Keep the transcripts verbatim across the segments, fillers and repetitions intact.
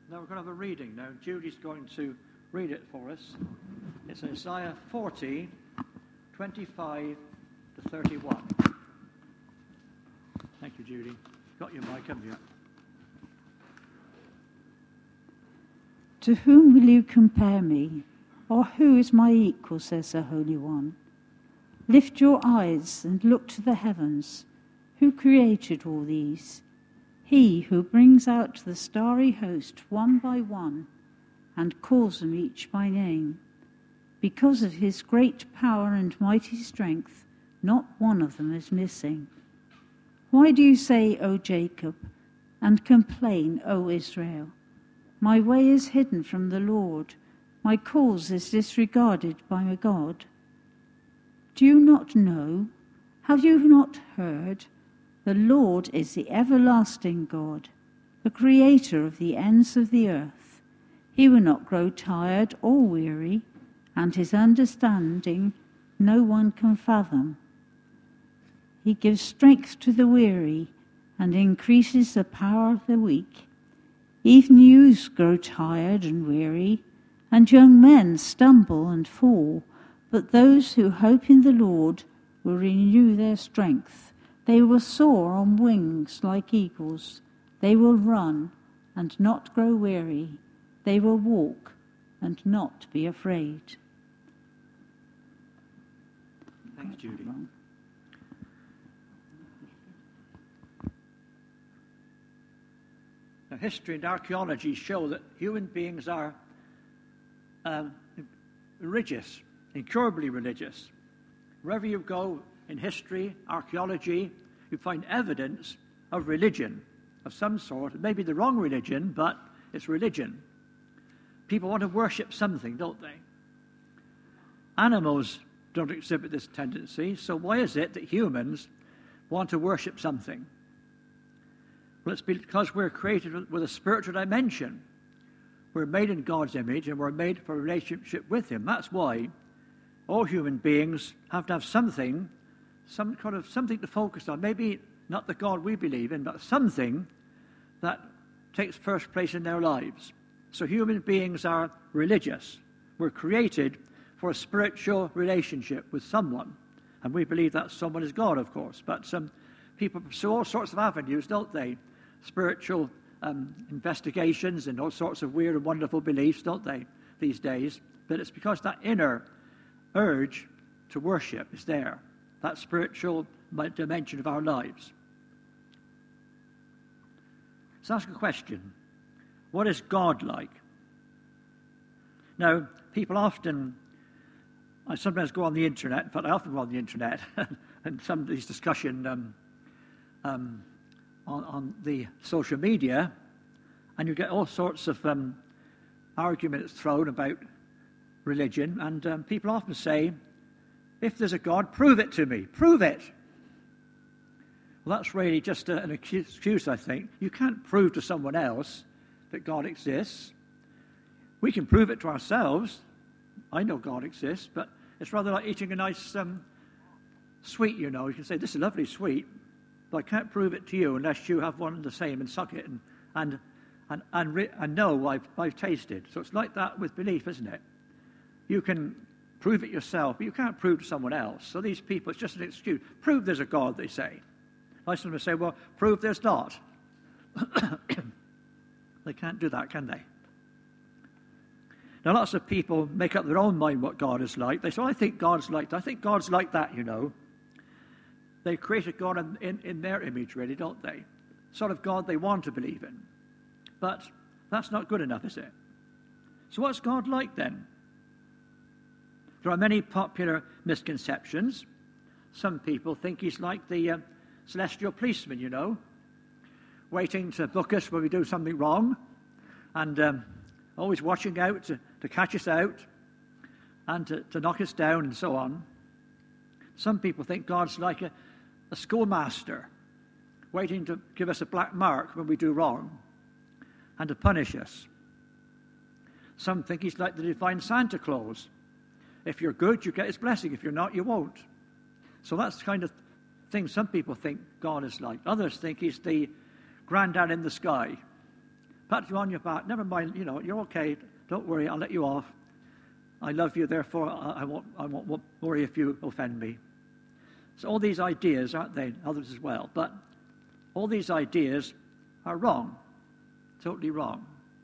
Now we're going to have a reading now. Judy's going to read it for us. It's Isaiah forty, twenty-five to thirty-one. Thank you, Judy. Got your mic, haven't you? To whom will you compare me? Or who is my equal, says the Holy One? Lift your eyes and look to the heavens. Who created all these? He who brings out the starry host one by one and calls them each by name. Because of his great power and mighty strength, not one of them is missing. Why do you say, O Jacob, and complain, O Israel? My way is hidden from the Lord. My cause is disregarded by my God. Do you not know? Have you not heard? The Lord is the everlasting God, the creator of the ends of the earth. He will not grow tired or weary, and his understanding no one can fathom. He gives strength to the weary and increases the power of the weak. Even youths grow tired and weary, and young men stumble and fall, but those who hope in the Lord will renew their strength. They will soar on wings like eagles. They will run and not grow weary. They will walk and not be afraid. Thanks, Judy. Now, history and archaeology show that human beings are um, religious, incurably religious. Wherever you go in history, archaeology, you find evidence of religion of some sort. It may be the wrong religion, but it's religion. People want to worship something, don't they? Animals don't exhibit this tendency, so why is it that humans want to worship something? Well, it's because we're created with a spiritual dimension. We're made in God's image, and we're made for a relationship with him. That's why all human beings have to have something, some kind of something to focus on. Maybe not the God we believe in, but something that takes first place in their lives. So human beings are religious. We're created for a spiritual relationship with someone. And we believe that someone is God, of course. But some people pursue all sorts of avenues, don't they? Spiritual um, investigations and all sorts of weird and wonderful beliefs, don't they, these days? But it's because that inner urge to worship is there, that spiritual dimension of our lives. Let's ask a question. What is God like? Now, people often, I sometimes go on the internet, in fact, I often go on the internet, and some of these discussion um, um, on, on the social media, and you get all sorts of um, arguments thrown about religion, and um, people often say, if there's a God, prove it to me. Prove it. Well, that's really just a, an excuse, I think. You can't prove to someone else that God exists. We can prove it to ourselves. I know God exists, but it's rather like eating a nice um, sweet, you know. You can say, this is a lovely sweet, but I can't prove it to you unless you have one and the same and suck it and and and and, re- and know I've, I've tasted. So it's like that with belief, isn't it? You can prove it yourself, but you can't prove to someone else. So these people, it's just an excuse. Prove there's a God, they say. I sometimes say, well, prove there's not. They can't do that, can they? Now, lots of people make up their own mind what God is like. They say, well, I think God's like that. I think God's like that, you know. They created God in, in, in their image, really, don't they? Sort of God they want to believe in. But that's not good enough, is it? So what's God like then? There are many popular misconceptions. Some people think he's like the uh, celestial policeman, you know, waiting to book us when we do something wrong, and um, always watching out to, to catch us out and to, to knock us down and so on. Some people think God's like a, a schoolmaster, waiting to give us a black mark when we do wrong and to punish us. Some think he's like the divine Santa Claus. If you're good, you get his blessing. If you're not, you won't. So that's the kind of thing some people think God is like. Others think he's the granddad in the sky, pat you on your back. Never mind, you know, you're okay. Don't worry, I'll let you off. I love you, therefore I, I, won't, I won't worry if you offend me. So all these ideas, aren't they? Others as well. But all these ideas are wrong. Totally wrong.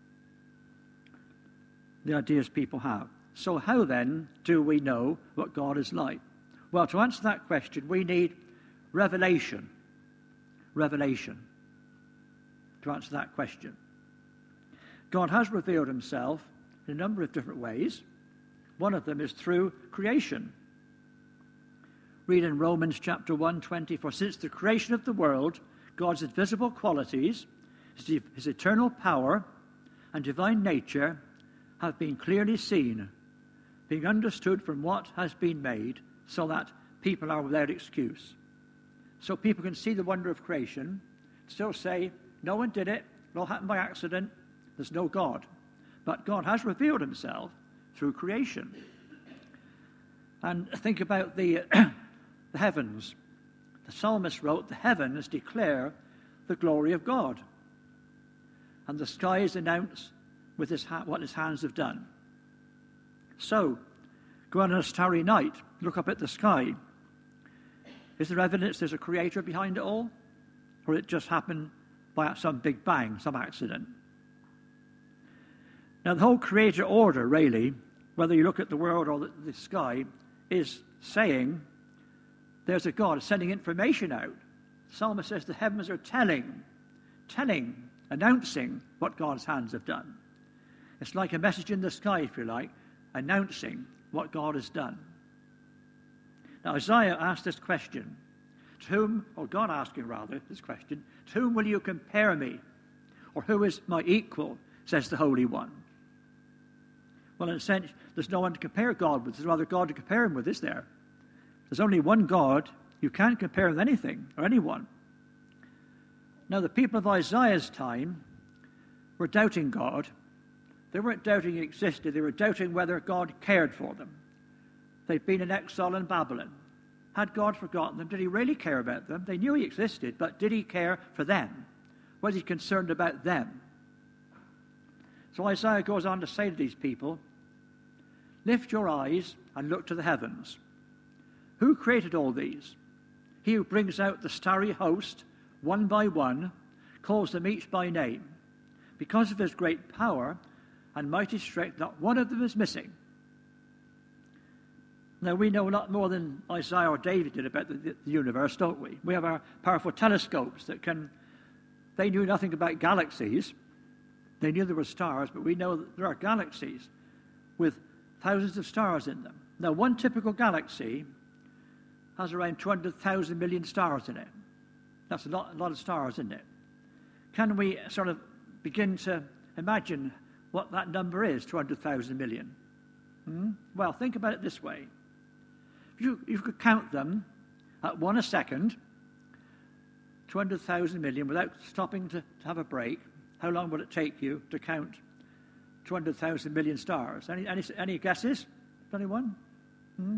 The ideas people have. So how then do we know what God is like? Well, to answer that question, we need revelation. Revelation. To answer that question. God has revealed himself in a number of different ways. One of them is through creation. Read in Romans chapter one twenty, for since the creation of the world, God's invisible qualities, his eternal power and divine nature have been clearly seen, being understood from what has been made, so that people are without excuse. So people can see the wonder of creation, still say, no one did it, it all happened by accident, there's no God. But God has revealed himself through creation. And think about the, the heavens. The psalmist wrote, the heavens declare the glory of God, and the skies announce with his ha- what his hands have done. So, go on a starry night, look up at the sky. Is there evidence there's a creator behind it all? Or it just happened by some big bang, some accident? Now, the whole creator order, really, whether you look at the world or the, the sky, is saying there's a God sending information out. The psalmist says the heavens are telling, telling, announcing what God's hands have done. It's like a message in the sky, if you like, announcing what God has done. Now, Isaiah asked this question, to whom, or God asking rather, this question, to whom will you compare me? Or who is my equal, says the Holy One. Well, in a sense, there's no one to compare God with. There's no other God to compare him with, is there? There's only one God. You can't compare him with anything or anyone. Now, the people of Isaiah's time were doubting God. They weren't doubting he existed. They were doubting whether God cared for them. They'd been in exile in Babylon. Had God forgotten them? Did he really care about them? They knew he existed, but did he care for them? Was he concerned about them? So Isaiah goes on to say to these people, lift your eyes and look to the heavens. Who created all these? He who brings out the starry host, one by one, calls them each by name. Because of his great power and mighty strength, not one of them is missing. Now, we know a lot more than Isaiah or David did about the, the, the universe, don't we? We have our powerful telescopes that can... They knew nothing about galaxies. They knew there were stars, but we know that there are galaxies with thousands of stars in them. Now, one typical galaxy has around two hundred thousand million stars in it. That's a lot, a lot of stars, isn't it? Can we sort of begin to imagine what that number is, two hundred thousand million? Hmm? Well, think about it this way. If you, you could count them at one a second, two hundred thousand million, without stopping to, to have a break, how long would it take you to count two hundred thousand million stars? Any, any, any guesses? Anyone? Hmm?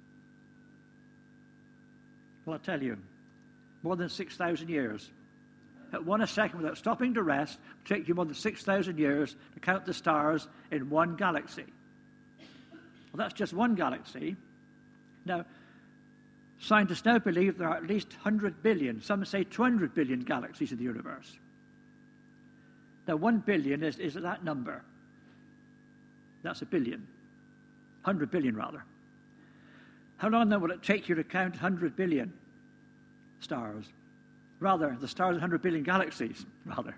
Well, I'll tell you, more than six thousand years. At one a second, without stopping to rest, it would take you more than six thousand years to count the stars in one galaxy. Well, that's just one galaxy. Now, scientists now believe there are at least one hundred billion, some say two hundred billion galaxies in the universe. Now, one billion is, is that number. That's a billion. one hundred billion, rather. How long, then, will it take you to count one hundred billion stars? Rather, the stars of one hundred billion galaxies, rather.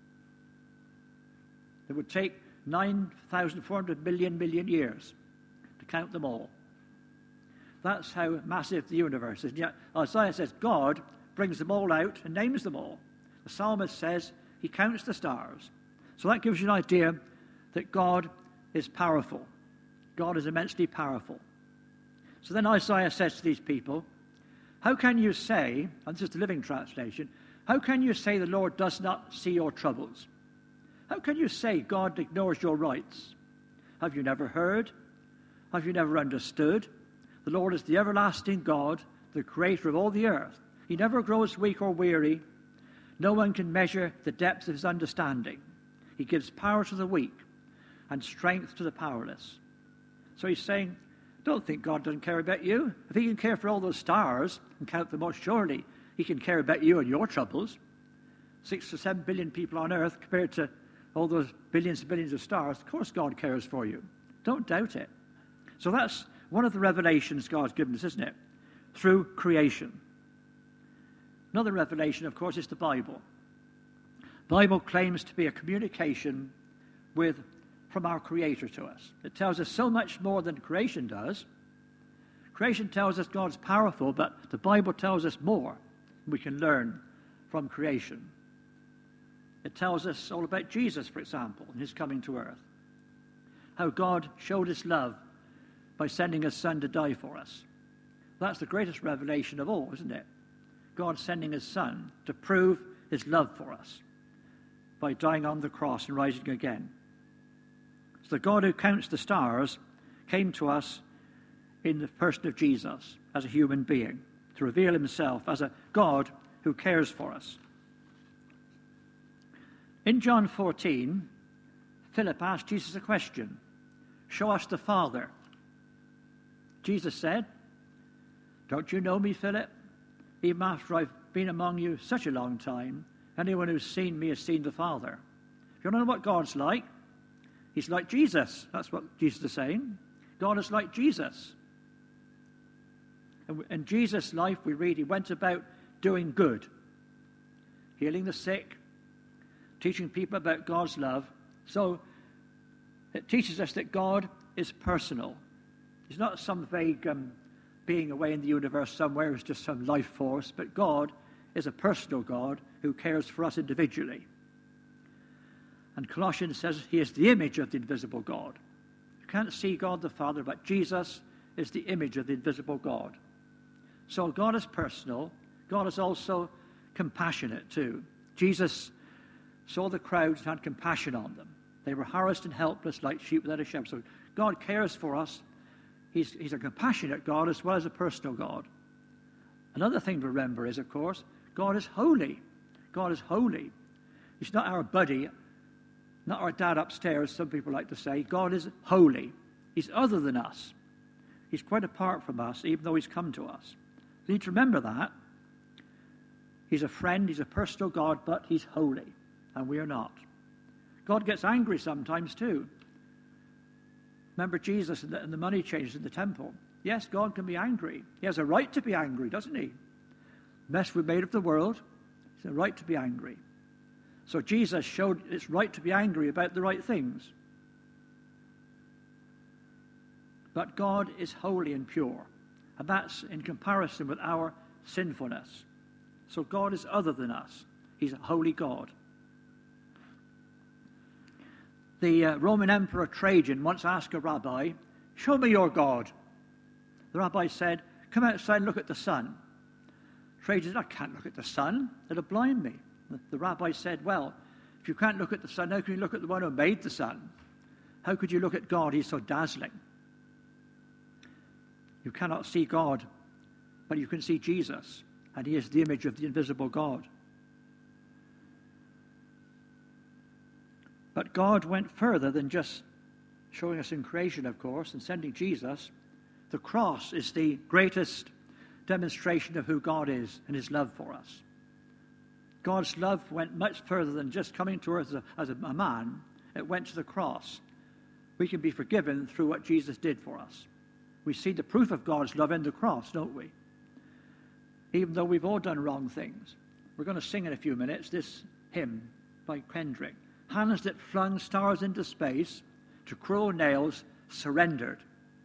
It would take nine thousand four hundred million million years to count them all. That's how massive the universe is. And yet, Isaiah says God brings them all out and names them all. The psalmist says he counts the stars. So that gives you an idea that God is powerful. God is immensely powerful. So then Isaiah says to these people, how can you say, and this is the Living Translation, how can you say the Lord does not see your troubles? How can you say God ignores your rights? Have you never heard? Have you never understood? The Lord is the everlasting God, the creator of all the earth. He never grows weak or weary. No one can measure the depth of his understanding. He gives power to the weak and strength to the powerless. So he's saying, don't think God doesn't care about you. If he can care for all those stars and count them all, surely he can care about you and your troubles. Six or seven billion people on earth compared to all those billions and billions of stars. Of course God cares for you. Don't doubt it. So that's one of the revelations God's given us, isn't it? Through creation. Another revelation, of course, is the Bible. The Bible claims to be a communication with from our Creator to us. It tells us so much more than creation does. Creation tells us God's powerful, but the Bible tells us more we can learn from creation. It tells us all about Jesus, for example, and his coming to earth. How God showed his love by sending his Son to die for us. That's the greatest revelation of all, isn't it? God sending his Son to prove his love for us by dying on the cross and rising again. So the God who counts the stars came to us in the person of Jesus as a human being to reveal himself as a God who cares for us. In John fourteen, Philip asked Jesus a question. Show us the Father. Jesus said, don't you know me, Philip? Even after I've been among you such a long time, anyone who's seen me has seen the Father. If you want to know what God's like, he's like Jesus. That's what Jesus is saying. God is like Jesus. And in Jesus' life, we read he went about doing good, healing the sick, teaching people about God's love. So it teaches us that God is personal. He's not some vague um, being away in the universe somewhere who's just some life force, but God is a personal God who cares for us individually. And Colossians says he is the image of the invisible God. You can't see God the Father, but Jesus is the image of the invisible God. So God is personal. God is also compassionate too. Jesus saw the crowds and had compassion on them. They were harassed and helpless like sheep without a shepherd. So God cares for us. He's, he's a compassionate God as well as a personal God. Another thing to remember is, of course, God is holy. God is holy. He's not our buddy, not our dad upstairs, some people like to say. God is holy. He's other than us. He's quite apart from us, even though he's come to us. You need to remember that. He's a friend, he's a personal God, but he's holy, and we are not. God gets angry sometimes too. Remember Jesus and the, and the money changers in the temple. Yes, God can be angry. He has a right to be angry, doesn't he? Mess we made of the world, he's a right to be angry. So Jesus showed it's right to be angry about the right things. But God is holy and pure, and that's in comparison with our sinfulness. So God is other than us. He's a holy God. The uh, Roman Emperor Trajan once asked a rabbi, show me your God. The rabbi said, come outside and look at the sun. Trajan said, I can't look at the sun. It'll blind me. The, the rabbi said, well, if you can't look at the sun, how can you look at the one who made the sun? How could you look at God? He's so dazzling. You cannot see God, but you can see Jesus, and he is the image of the invisible God. But God went further than just showing us in creation, of course, and sending Jesus. The cross is the greatest demonstration of who God is and his love for us. God's love went much further than just coming to earth as a, as a man. It went to the cross. We can be forgiven through what Jesus did for us. We see the proof of God's love in the cross, don't we? Even though we've all done wrong things. We're going to sing in a few minutes this hymn by Kendrick. Hands that flung stars into space to cruel nails surrendered.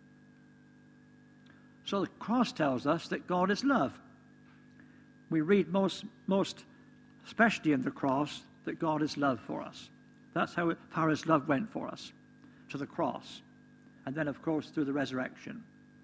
So the cross tells us that God is love. We read most, most especially in the cross, that God is love for us. That's how far his love went for us, to the cross. And then, of course, through the resurrection.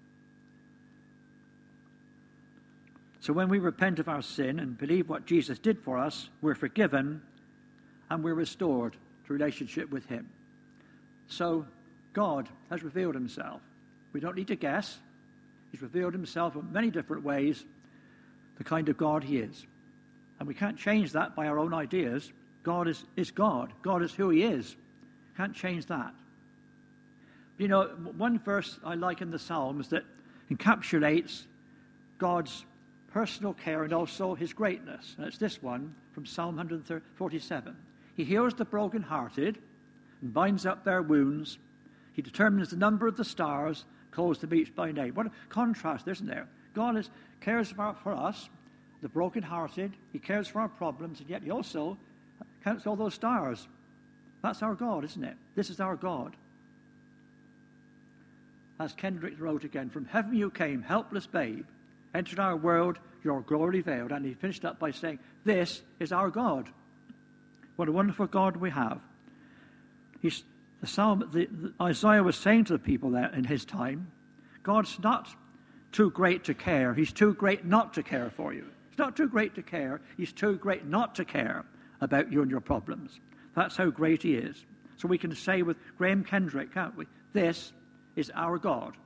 So when we repent of our sin and believe what Jesus did for us, we're forgiven and we're restored to relationship with him. So God has revealed himself. We don't need to guess. He's revealed himself in many different ways, the kind of God he is. And we can't change that by our own ideas. God is, is God. God is who he is. Can't change that. You know, one verse I like in the Psalms that encapsulates God's personal care and also his greatness. And it's this one from Psalm one forty-seven. He heals the brokenhearted and binds up their wounds. He determines the number of the stars, calls them each by name. What a contrast, isn't there? God is, cares for, for us, the brokenhearted. He cares for our problems, and yet he also counts all those stars. That's our God, isn't it? This is our God. As Kendrick wrote again, from heaven you came, helpless babe, entered our world, your glory veiled. And he finished up by saying, this is our God. What a wonderful God we have. He's, the Psalm, the, the, Isaiah was saying to the people there in his time, God's not too great to care. He's too great not to care for you. He's not too great to care. He's too great not to care about you and your problems. That's how great he is. So we can say with Graham Kendrick, can't we? This is our God.